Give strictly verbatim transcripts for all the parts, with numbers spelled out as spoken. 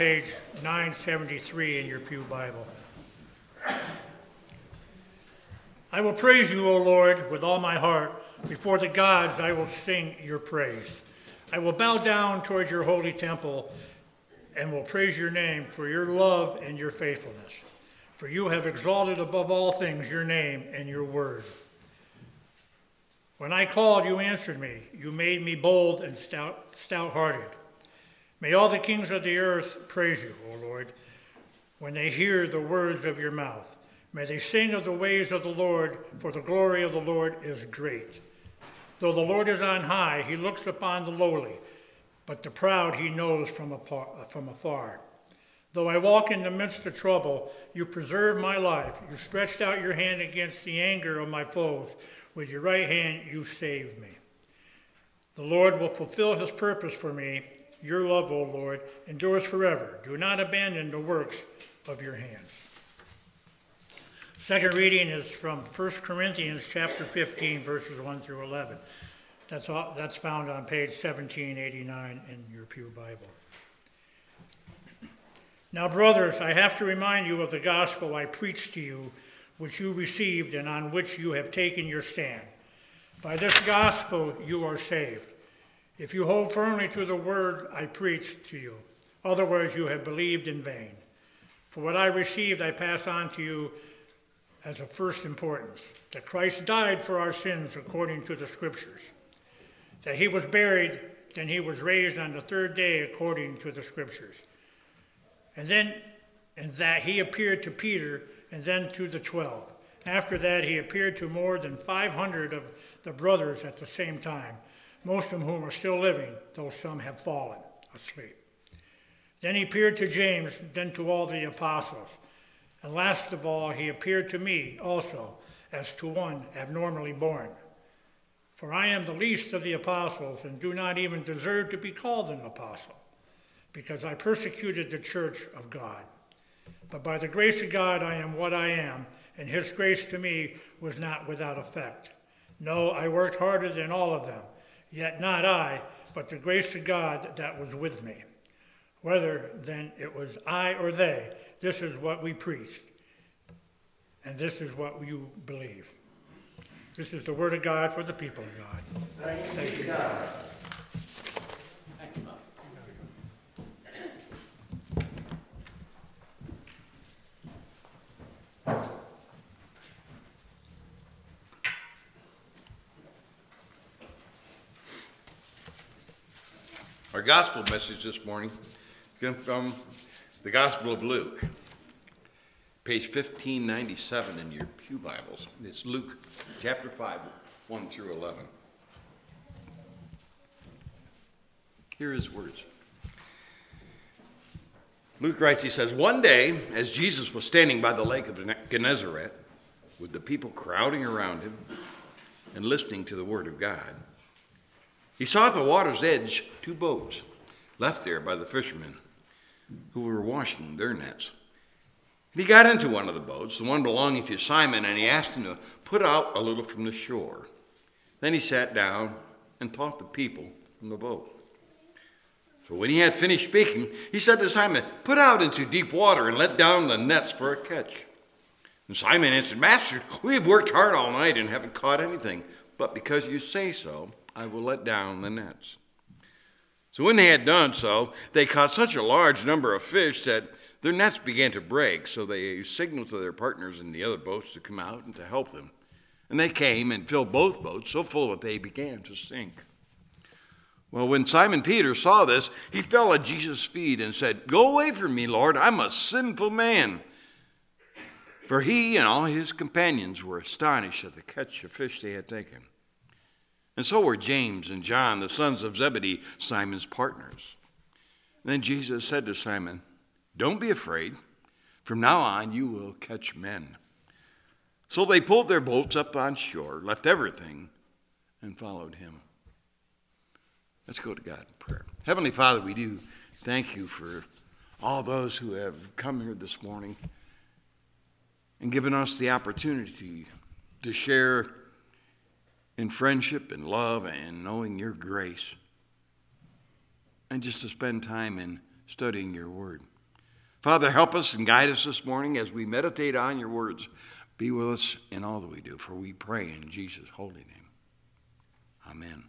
Page nine seventy-three in your Pew Bible. I will praise you, O Lord, with all my heart. Before the gods I will sing your praise. I will bow down toward your holy temple and will praise your name for your love and your faithfulness. For you have exalted above all things your name and your word. When I called, you answered me. You made me bold and stout, stout-hearted. May all the kings of the earth praise you, O Lord, when they hear the words of your mouth. May they sing of the ways of the Lord, for the glory of the Lord is great. Though the Lord is on high, he looks upon the lowly, but the proud he knows from afar. Though I walk in the midst of trouble, you preserve my life. You stretched out your hand against the anger of my foes. With your right hand you saved me. The Lord will fulfill his purpose for me. Your love, O Lord, endures forever. Do not abandon the works of your hands. Second reading is from First Corinthians chapter fifteen, verses one through eleven. That's, all, that's found on page seventeen eighty-nine in your Pew Bible. Now, brothers, I have to remind you of the gospel I preached to you, which you received and on which you have taken your stand. By this gospel you are saved, if you hold firmly to the word I preached to you. Otherwise you have believed in vain. For what I received I pass on to you as of first importance, that Christ died for our sins according to the Scriptures, that he was buried, then he was raised on the third day according to the Scriptures, and then and that he appeared to Peter and then to the twelve. After that he appeared to more than five hundred of the brothers at the same time, most of whom are still living, though some have fallen asleep. Then he appeared to James, then to all the apostles. And last of all, he appeared to me also, as to one abnormally born. For I am the least of the apostles, and do not even deserve to be called an apostle, because I persecuted the church of God. But by the grace of God I am what I am, and his grace to me was not without effect. No, I worked harder than all of them. Yet not I, but the grace of God that was with me. Whether then it was I or they, this is what we preached, and this is what you believe. This is the word of God for the people of God. Thanks Thank be you, to God. Our gospel message this morning comes from the Gospel of Luke, page fifteen ninety-seven in your Pew Bibles. It's Luke chapter five, one through eleven. Here are his words. Luke writes, he says, one day, as Jesus was standing by the lake of Gennesaret, with the people crowding around him and listening to the word of God, he saw at the water's edge two boats left there by the fishermen who were washing their nets. And he got into one of the boats, the one belonging to Simon, and he asked him to put out a little from the shore. Then he sat down and taught the people from the boat. So when he had finished speaking, he said to Simon, put out into deep water and let down the nets for a catch. And Simon answered, Master, we have worked hard all night and haven't caught anything, but because you say so, I will let down the nets. So when they had done so, they caught such a large number of fish that their nets began to break. So they signaled to their partners in the other boats to come out and to help them. And they came and filled both boats so full that they began to sink. Well, when Simon Peter saw this, he fell at Jesus' feet and said, Go away from me, Lord, I'm a sinful man. For he and all his companions were astonished at the catch of fish they had taken. And so were James and John, the sons of Zebedee, Simon's partners. Then Jesus said to Simon, Don't be afraid. From now on you will catch men. So they pulled their boats up on shore, left everything, and followed him. Let's go to God in prayer. Heavenly Father, we do thank you for all those who have come here this morning and given us the opportunity to share in friendship and love and knowing your grace, and just to spend time in studying your word. Father, help us and guide us this morning as we meditate on your words. Be with us in all that we do, for we pray in Jesus' holy name. Amen.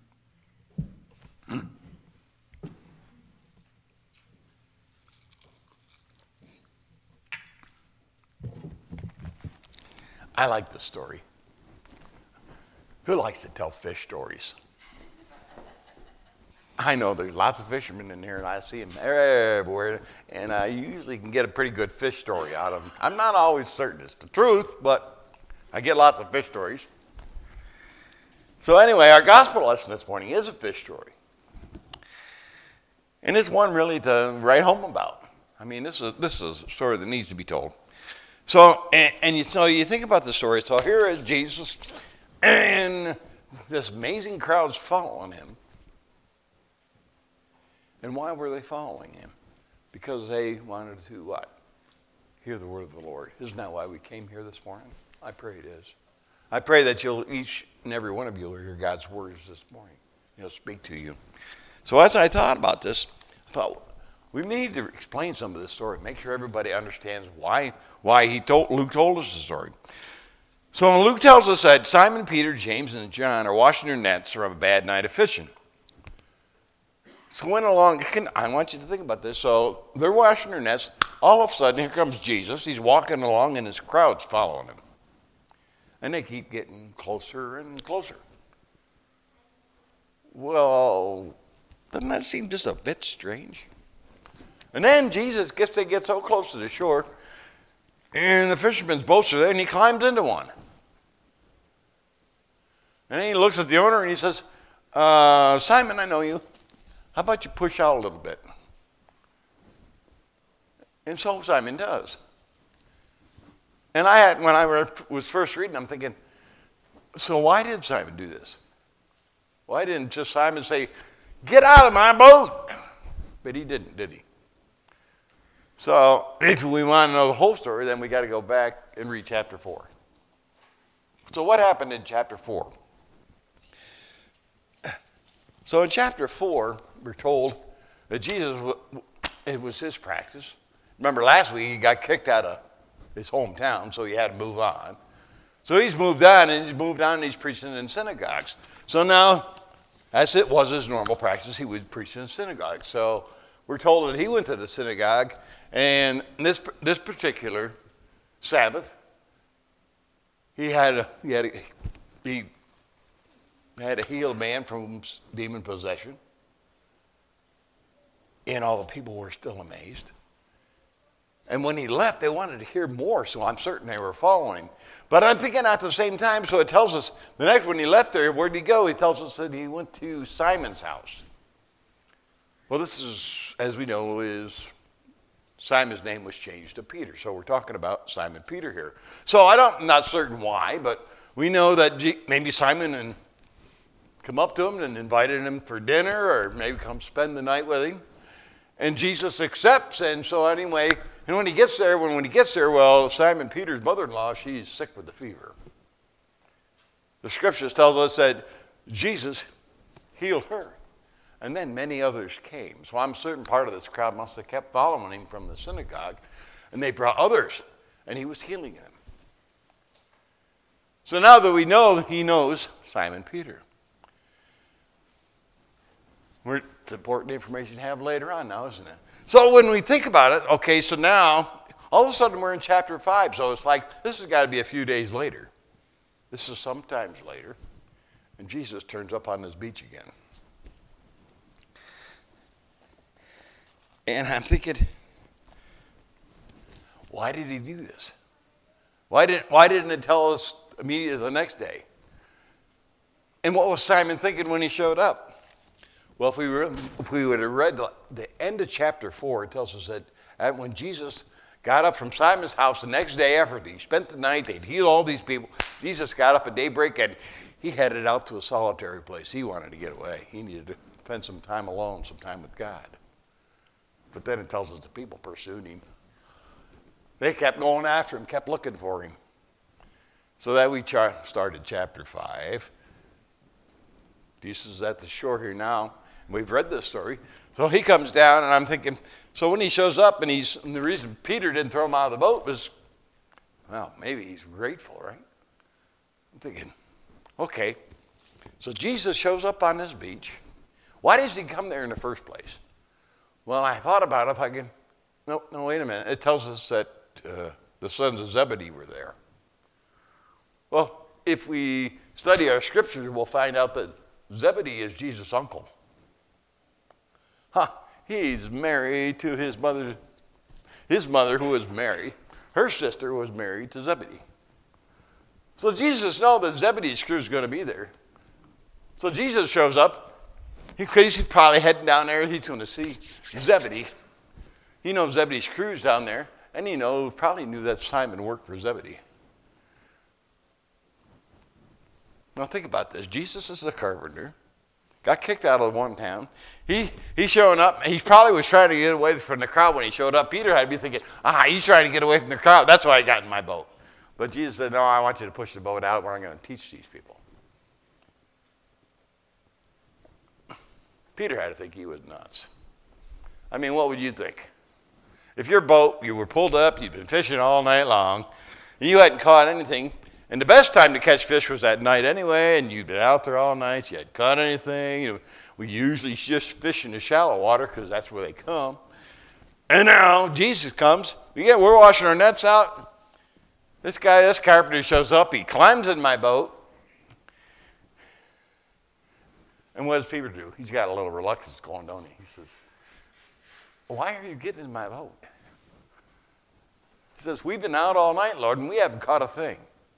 I like this story. Who likes to tell fish stories? I know there's lots of fishermen in here, and I see them everywhere, and I usually can get a pretty good fish story out of them. I'm not always certain it's the truth, but I get lots of fish stories. So anyway, our gospel lesson this morning is a fish story. And it's one really to write home about. I mean, this is this is a story that needs to be told. So, and, and you, so you think about the story. So here is Jesus, and this amazing crowd's following him. And why were they following him? Because they wanted to what? Hear the word of the Lord. Isn't that why we came here this morning? I pray it is. I pray that you'll, each and every one of you will hear God's words this morning. He'll speak to you. So as I thought about this, I thought we need to explain some of this story, make sure everybody understands why why he told Luke told us the story. So Luke tells us that Simon, Peter, James, and John are washing their nets from a bad night of fishing. So went along, I want you to think about this. So they're washing their nets. All of a sudden, here comes Jesus. He's walking along, and his crowd's following him. And they keep getting closer and closer. Well, doesn't that seem just a bit strange? And then Jesus gets to get so close to the shore, and the fisherman's boats are there, and he climbs into one. And then he looks at the owner, and he says, uh, Simon, I know you. How about you push out a little bit? And so Simon does. And I had, when I was first reading, I'm thinking, so why did Simon do this? Why didn't just Simon say, get out of my boat? But he didn't, did he? So if we want to know the whole story, then we got to go back and read chapter four. So what happened in chapter four? So in chapter four, we're told that Jesus, it was his practice. Remember last week he got kicked out of his hometown, so he had to move on. So he's moved on, and he's moved on, and he's preaching in synagogues. So now, as it was his normal practice, he would preach in synagogues. So we're told that he went to the synagogue, and this this particular Sabbath, he had a, he had a, he had a healed man from demon possession, and all the people were still amazed. And when he left, they wanted to hear more, so I'm certain they were following. But I'm thinking at the same time, so it tells us, the next when he left there, where did he go? He tells us that he went to Simon's house. Well, this is, as we know, is Simon's name was changed to Peter. So we're talking about Simon Peter here. So I don't, I'm not certain why, but we know that G, maybe Simon and come up to him and invited him for dinner, or maybe come spend the night with him. And Jesus accepts, and so anyway, and when he gets there, when, when he gets there, well, Simon Peter's mother-in-law, she's sick with the fever. The scriptures tells us that Jesus healed her. And then many others came. So I'm certain part of this crowd must have kept following him from the synagogue. And they brought others, and he was healing them. So now that we know, he knows Simon Peter. We're, it's important information to have later on now, isn't it? So when we think about it, okay, so now, all of a sudden we're in chapter five. So it's like, this has got to be a few days later. This is sometimes later. And Jesus turns up on this beach again. And I'm thinking, why did he do this? Why didn't, why didn't it tell us immediately the next day? And what was Simon thinking when he showed up? Well, if we, were, if we would have read the, the end of chapter four, it tells us that when Jesus got up from Simon's house the next day after he spent the night, they'd healed all these people, Jesus got up at daybreak and he headed out to a solitary place. He wanted to get away. He needed to spend some time alone, some time with God. But then it tells us the people pursued him. They kept going after him, kept looking for him. So that we started chapter five. Jesus is at the shore here now. We've read this story. So he comes down, and I'm thinking, so when he shows up, and he's, and the reason Peter didn't throw him out of the boat was, well, maybe he's grateful, right? I'm thinking, okay, so Jesus shows up on this beach. Why does he come there in the first place? Well, I thought about it. If I can, no, no, wait a minute. It tells us that uh, the sons of Zebedee were there. Well, if we study our scriptures, we'll find out that Zebedee is Jesus' uncle. Huh, he's married to his mother, his mother who was Mary. Her sister was married to Zebedee. So Jesus knows that Zebedee's crew is going to be there. So Jesus shows up. He, he's probably heading down there. He's going to see Zebedee. He knows Zebedee's crew's down there. And he know, probably knew that Simon worked for Zebedee. Now think about this. Jesus is the carpenter. Got kicked out of one town. He he's showing up. He probably was trying to get away from the crowd when he showed up. Peter had to be thinking, ah, he's trying to get away from the crowd. That's why I got in my boat. But Jesus said, no, I want you to push the boat out where I'm going to teach these people. Peter had to think he was nuts. I mean, what would you think? If your boat, you were pulled up, you'd been fishing all night long, and you hadn't caught anything, and the best time to catch fish was at night anyway, and you'd been out there all night, you hadn't caught anything. You know, we usually just fish in the shallow water because that's where they come. And now Jesus comes. Yeah, we're washing our nets out. This guy, this carpenter shows up. He climbs in my boat. And what does Peter do? He's got a little reluctance going, don't he? He says, why are you getting in my boat? He says, we've been out all night, Lord, and we haven't caught a thing.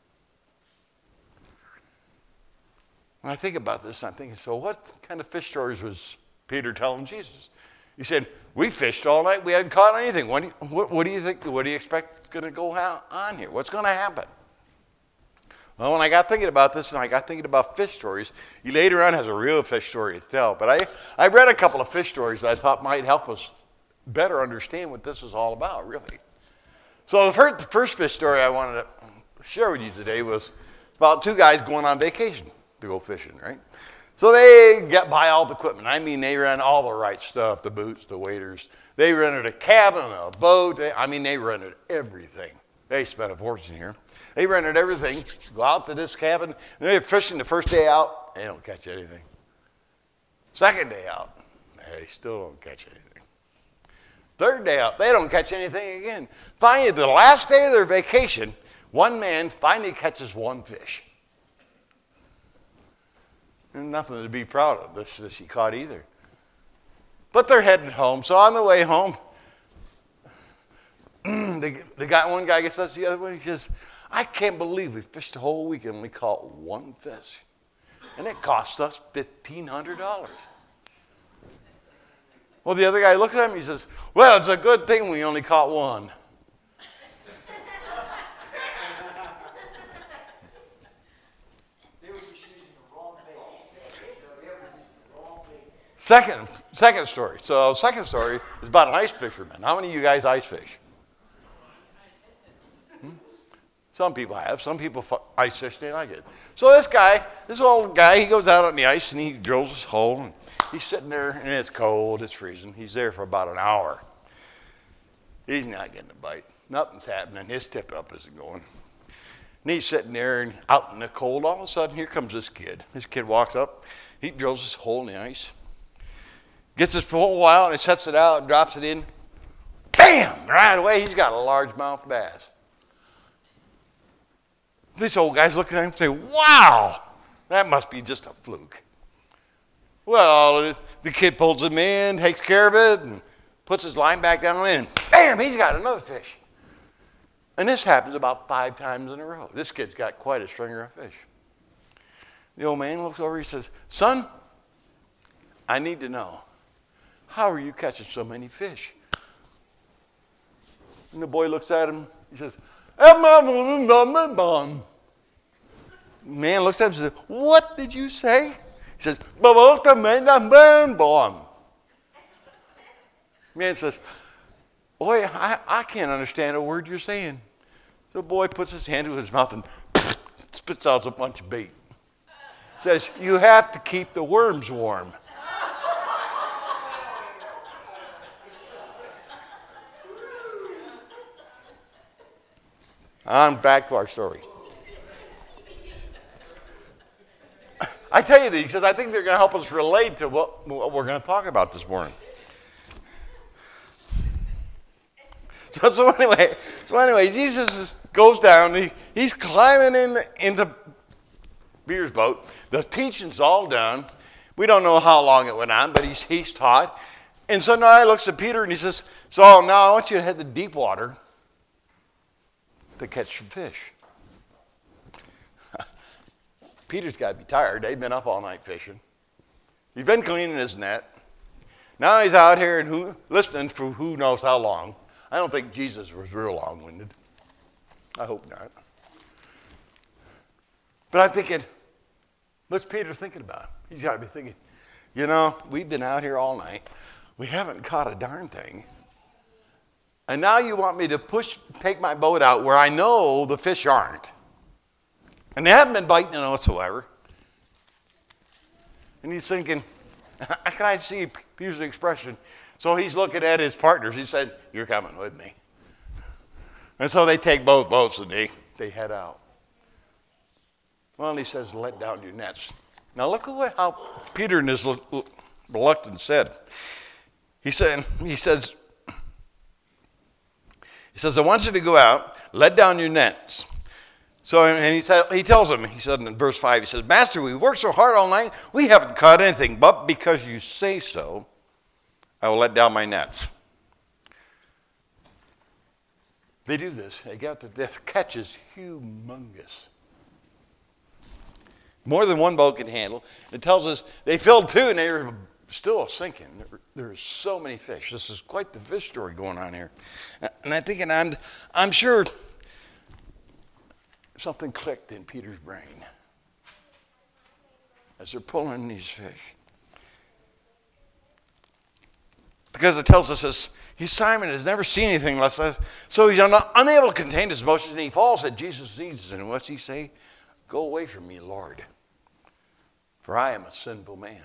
When I think about this, I'm thinking, so what kind of fish stories was Peter telling Jesus? He said, we fished all night. We hadn't caught anything. What do you, what, what do you think? What do you expect is going to go on here? What's going to happen? Well, when I got thinking about this and I got thinking about fish stories, he later on has a real fish story to tell. But I, I read a couple of fish stories that I thought might help us better understand what this is all about, really. So the first, the first fish story I wanted to share with you today was about two guys going on vacation to go fishing, right? So they get buy all the equipment. I mean, they ran all the right stuff, the boots, the waders. They rented a cabin, a boat. They, I mean, they rented everything. They spent a fortune here. They rented everything, go out to this cabin. And they're fishing the first day out. They don't catch anything. Second day out, they still don't catch anything. Third day out, they don't catch anything again. Finally, the last day of their vacation, one man finally catches one fish. And nothing to be proud of this that she caught either. But they're headed home. So on the way home, the, the guy, one guy gets us the other way. He says, I can't believe we fished the whole week and we caught one fish. And it cost us fifteen hundred dollars. Well, the other guy looks at him, he says, well, it's a good thing we only caught one. Second, second story. So second story is about an ice fisherman. How many of you guys ice fish? Hmm? Some people have. Some people ice fish, they like it. So this guy, this old guy, he goes out on the ice and he drills his hole. And he's sitting there and it's cold, it's freezing. He's there for about an hour. He's not getting a bite. Nothing's happening. His tip up isn't going. And he's sitting there and out in the cold. All of a sudden, here comes this kid. This kid walks up. He drills his hole in the ice. Gets his pole out and sets it out and drops it in. Bam! Right away, he's got a largemouth bass. This old guy's looking at him and saying, wow, that must be just a fluke. Well, the kid pulls him in, takes care of it, and puts his line back down in. Bam! He's got another fish. And this happens about five times in a row. This kid's got quite a stringer of fish. The old man looks over, he says, son, I need to know, how are you catching so many fish? And the boy looks at him. He says, the man looks at him and says, what did you say? He says, man says, boy, I, I can't understand a word you're saying. So the boy puts his hand to his mouth and spits out a bunch of bait. Says, you have to keep the worms warm. On back to our story. I tell you these because I think they're going to help us relate to what, what we're going to talk about this morning. So, so anyway, so anyway, Jesus is, goes down. He, he's climbing in into Peter's boat. The teaching's all done. We don't know how long it went on, but he's he's taught. And so now he looks at Peter and he says, "So now I want you to head to deep water to catch some fish." Peter's got to be tired. They've been up all night fishing. He's been cleaning his net. Now he's out here and who, listening for who knows how long. I don't think Jesus was real long-winded. I hope not. But I'm thinking, what's Peter thinking about? He's got to be thinking, you know, we've been out here all night. We haven't caught a darn thing. And now you want me to push, take my boat out where I know the fish aren't. And they haven't been biting whatsoever. And he's thinking, can I see Peter's expression? So he's looking at his partners. He said, "You're coming with me." And so they take both boats and they, they head out. Well, he says, "Let down your nets." Now look at what, how Peter in his reluctance said. He said, he says, he says, "I want you to go out, let down your nets." So, and he said, he tells him, he said in verse five, he says, "Master, we worked so hard all night, we haven't caught anything, but because you say so, I will let down my nets." They do this. They got the, the catch is humongous. More than one boat can handle. It tells us they filled two and they were still sinking. There, there's so many fish. This is quite the fish story going on here. And I'm thinking, I'm, I'm sure something clicked in Peter's brain as they're pulling these fish. Because it tells us this, he, Simon has never seen anything less than, so he's un, unable to contain his emotions, and he falls at Jesus' knees. And what's he say? "Go away from me, Lord, for I am a sinful man."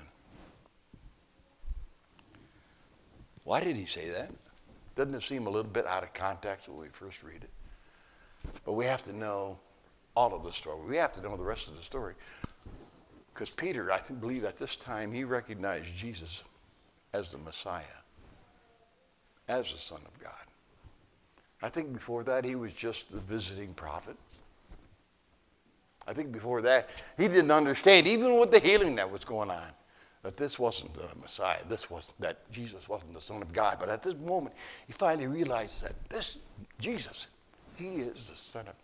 Why did he say that? Doesn't it seem a little bit out of context when we first read it? But we have to know all of the story. We have to know the rest of the story. Because Peter, I think, believe at this time, he recognized Jesus as the Messiah, as the Son of God. I think before that, he was just the visiting prophet. I think before that, he didn't understand, even with the healing that was going on, that this wasn't the Messiah. This was that Jesus wasn't the Son of God. But at this moment, he finally realized that this Jesus, he is the Son of God.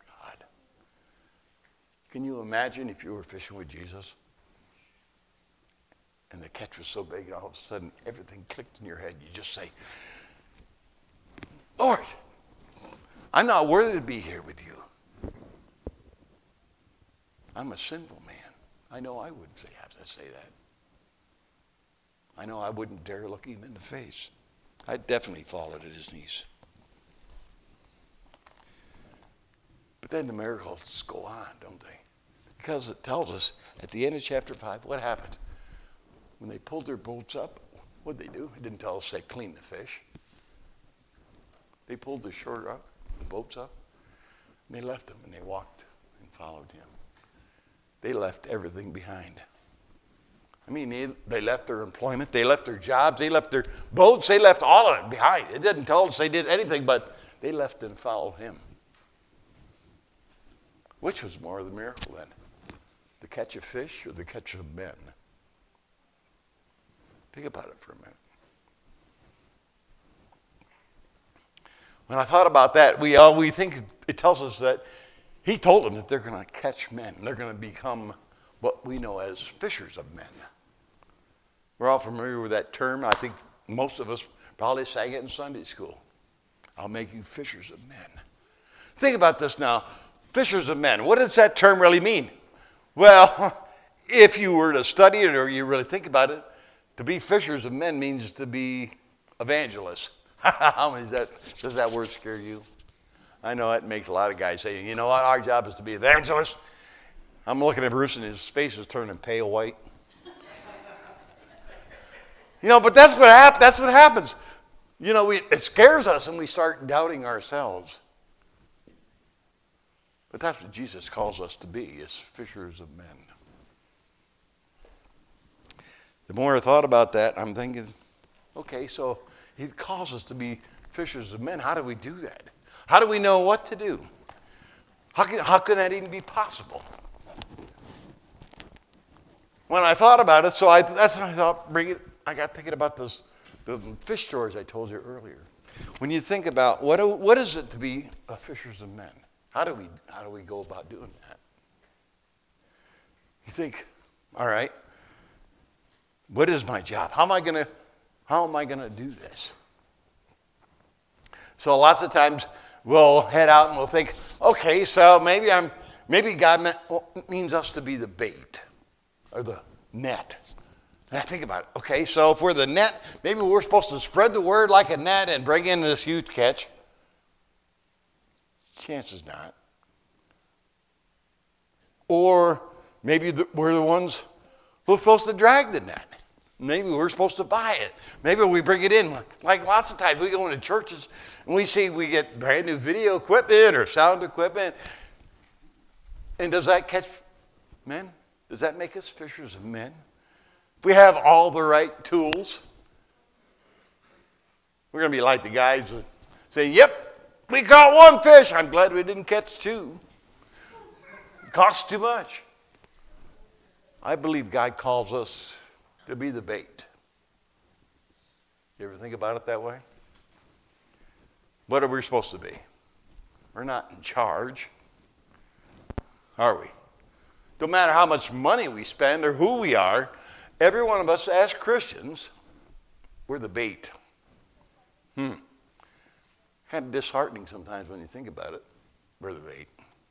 Can you imagine if you were fishing with Jesus and the catch was so big and all of a sudden everything clicked in your head? You just say, "Lord, I'm not worthy to be here with you. I'm a sinful man." I know I wouldn't say, have to say that. I know I wouldn't dare look him in the face. I'd definitely fall at his knees. But then the miracles go on, don't they? Because it tells us at the end of chapter five what happened. When they pulled their boats up, what did they do? It didn't tell us they cleaned the fish. They pulled the shore up, the boats up, and they left them and they walked and followed him. They left everything behind. I mean, they, they left their employment, they left their jobs, they left their boats, they left all of it behind. It didn't tell us they did anything, but they left and followed him. Which was more of the miracle then? The catch of fish or the catch of men? Think about it for a minute. When I thought about that, we uh, we think it tells us that he told them that they're going to catch men. They're going to become what we know as fishers of men. We're all familiar with that term. I think most of us probably sang it in Sunday school. I'll make you fishers of men. Think about this now. Fishers of men. What does that term really mean? Well, if you were to study it or you really think about it, to be fishers of men means to be evangelists. How many is that? Does that word scare you? I know it makes a lot of guys say, you know what, our job is to be evangelists. I'm looking at Bruce and his face is turning pale white. You know, but that's what hap- that's what happens. You know, we, it scares us and we start doubting ourselves. But that's what Jesus calls us to be, is fishers of men. The more I thought about that, I'm thinking, okay, so he calls us to be fishers of men. How do we do that? How do we know what to do? How can, how can that even be possible? When I thought about it, so I, that's when I thought, bring it, I got thinking about those the fish stories I told you earlier. When you think about what what is it to be a fishers of men? How do we how do we go about doing that? You think, all right, what is my job? How am I gonna how am I gonna do this? So lots of times we'll head out and we'll think, okay, so maybe I'm maybe God meant, means us to be the bait or the net. And I think about it. Okay, so if we're the net, maybe we're supposed to spread the word like a net and bring in this huge catch. Chances not. Or maybe the, we're the ones who are supposed to drag the net. Maybe we're supposed to buy it. Maybe we bring it in. Like lots of times we go into churches and we see we get brand new video equipment or sound equipment. And does that catch men? Does that make us fishers of men? If we have all the right tools, we're going to be like the guys saying, yep, we caught one fish. I'm glad we didn't catch two. It costs too much. I believe God calls us to be the bait. You ever think about it that way? What are we supposed to be? We're not in charge, are we? No matter how much money we spend or who we are, every one of us as Christians, we're the bait. Hmm. Kind of disheartening sometimes when you think about it. We're the bait.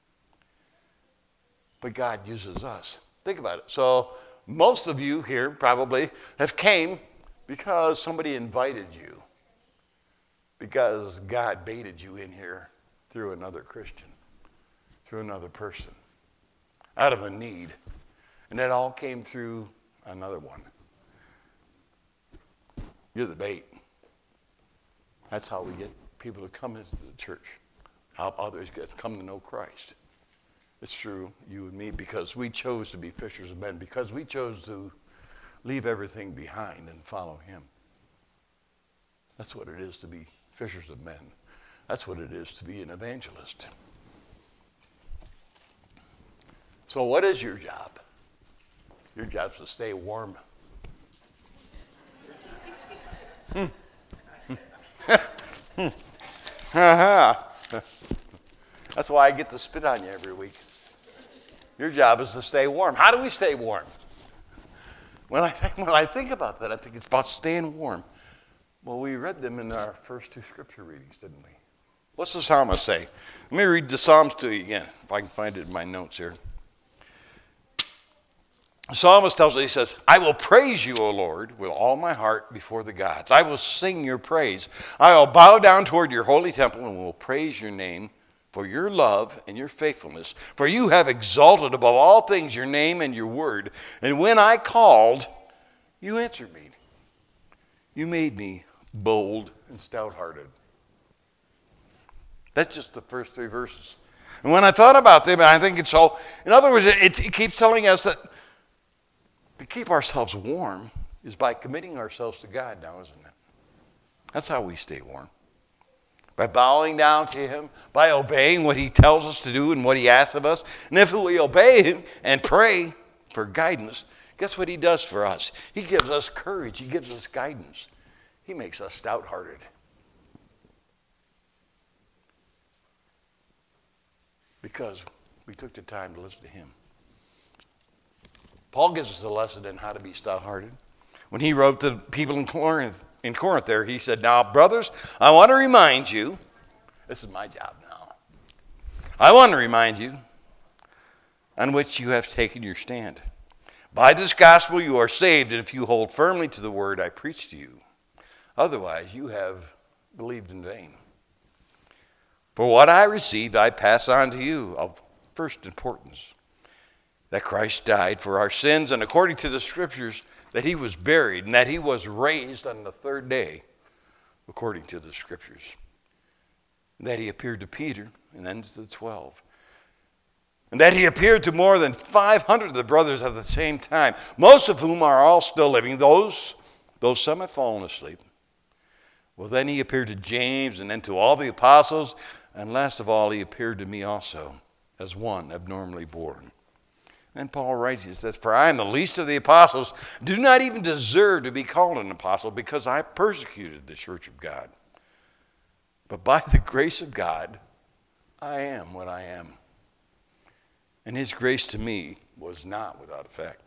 But God uses us. Think about it. So most of you here probably have came because somebody invited you. Because God baited you in here through another Christian, through another person, out of a need. And that all came through another one. You're the bait. That's how we get people to come into the church. How others get to come to know Christ. It's through you and me because we chose to be fishers of men, because we chose to leave everything behind and follow him. That's what it is to be fishers of men. That's what it is to be an evangelist. So what is your job? Your job is to stay warm. Hmm. That's why I get to spit on you every week. Your job is to stay warm. How do we stay warm? When I think, when I think about that, I think it's about staying warm. Well, we read them in our first two scripture readings, didn't we? What's the psalmist say? Let me read the Psalms to you again, if I can find it in my notes here. The psalmist tells us, he says, I will praise you, O Lord, with all my heart before the gods. I will sing your praise. I will bow down toward your holy temple and will praise your name for your love and your faithfulness. For you have exalted above all things your name and your word. And when I called, you answered me. You made me bold and stout-hearted. That's just the first three verses. And when I thought about them, I think it's so, in other words, it, it keeps telling us that to keep ourselves warm is by committing ourselves to God now, isn't it? That's how we stay warm. By bowing down to him, by obeying what he tells us to do and what he asks of us. And if we obey him and pray for guidance, guess what he does for us? He gives us courage. He gives us guidance. He makes us stout-hearted. Because we took the time to listen to him. Paul gives us a lesson in how to be stout-hearted. When he wrote to people in Corinth, in Corinth there, he said, now, brothers, I want to remind you, this is my job now. I want to remind you on which you have taken your stand. By this gospel you are saved, and if you hold firmly to the word I preach to you. Otherwise, you have believed in vain. For what I received, I pass on to you of first importance. That Christ died for our sins, and according to the scriptures, that he was buried, and that he was raised on the third day, according to the scriptures. And that he appeared to Peter, and then to the twelve. and that he appeared to more than five hundred of the brothers at the same time, most of whom are all still living, those, those some have fallen asleep. Well, then he appeared to James, and then to all the apostles, and last of all, he appeared to me also, as one abnormally born. And Paul writes, he says, for I am the least of the apostles, do not even deserve to be called an apostle, because I persecuted the church of God. But by the grace of God, I am what I am. And his grace to me was not without effect.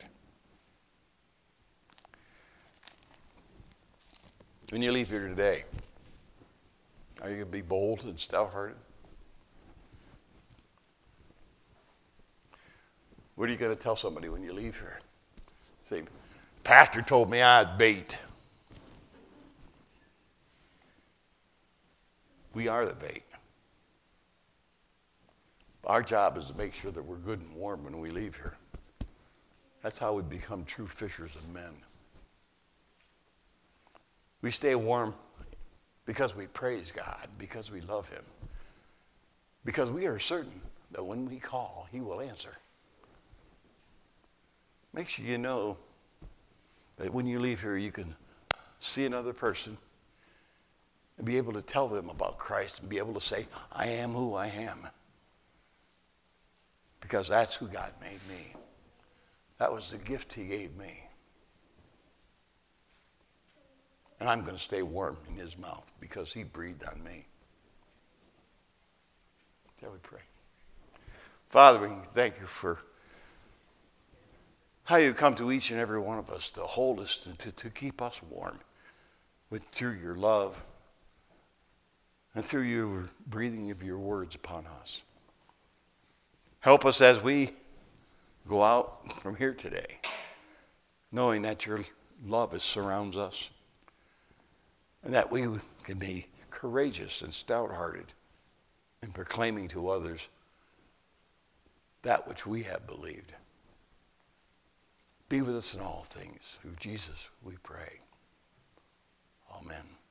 When you leave here today, are you going to be bold and stout-hearted? What are you going to tell somebody when you leave here? Say, pastor told me I was bait. We are the bait. Our job is to make sure that we're good and warm when we leave here. That's how we become true fishers of men. We stay warm because we praise God, because we love him, because we are certain that when we call, he will answer. Make sure you know that when you leave here, you can see another person and be able to tell them about Christ and be able to say, I am who I am. Because that's who God made me. That was the gift he gave me. And I'm going to stay warm in his mouth because he breathed on me. Shall we pray? Father, we thank you for how you come to each and every one of us to hold us, to, to keep us warm with through your love and through your breathing of your words upon us. Help us as we go out from here today, knowing that your love is, surrounds us, and that we can be courageous and stout-hearted in proclaiming to others that which we have believed. Be with us in all things. Through Jesus we pray. Amen.